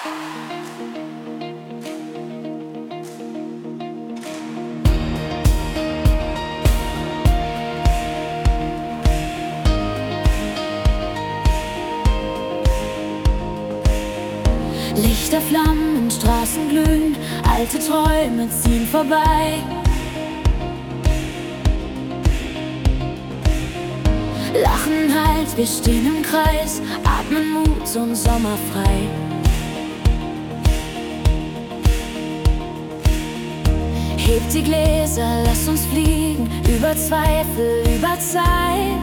Lichter flammen, Straßen glühen, alte Träume ziehen vorbei. Lachen halt, wir stehen im Kreis, atmen Mut und Sommer frei. Hebt die Gläser, lasst uns fliegen, über Zweifel, über Zeit.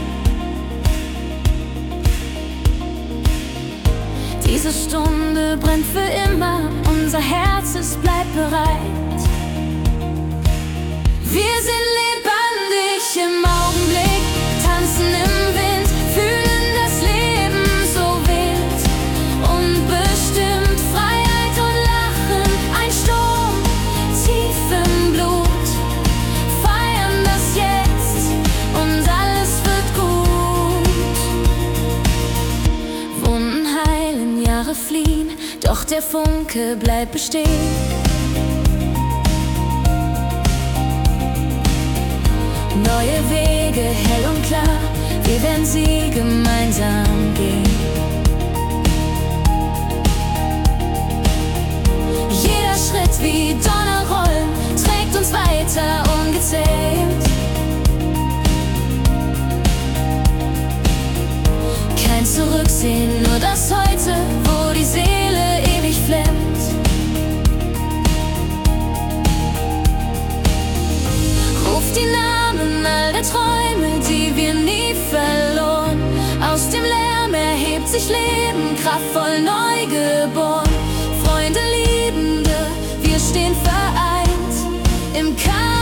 Diese Stunde brennt für immer, unser Herz, es bleibt bereit. Wir sind lebendig im Augenblick, tanzen im Wind, fühlen das Leben so wild. Unbestimmt, Freiheit und Lachen, ein Sturm tief im Blut. Feiern das Jetzt und alles wird gut. Wunden heilen, Jahre fliehen, doch der Funke bleibt bestehen. Neue Wege, hell und klar, wir werden sie gemeinsam gehen. Jeder Schritt wie Donnerrollen trägt uns weiter ungezähmt. Kein Zurücksehen, nur das Heute, wo die Seele ewig flimmt. Ruft die Namen all der Träume, die wir nie verloren. Aus dem Lärm erhebt sich Leben, kraftvoll neu geboren. Freunde, Liebende, wir stehen vereint im Kampf.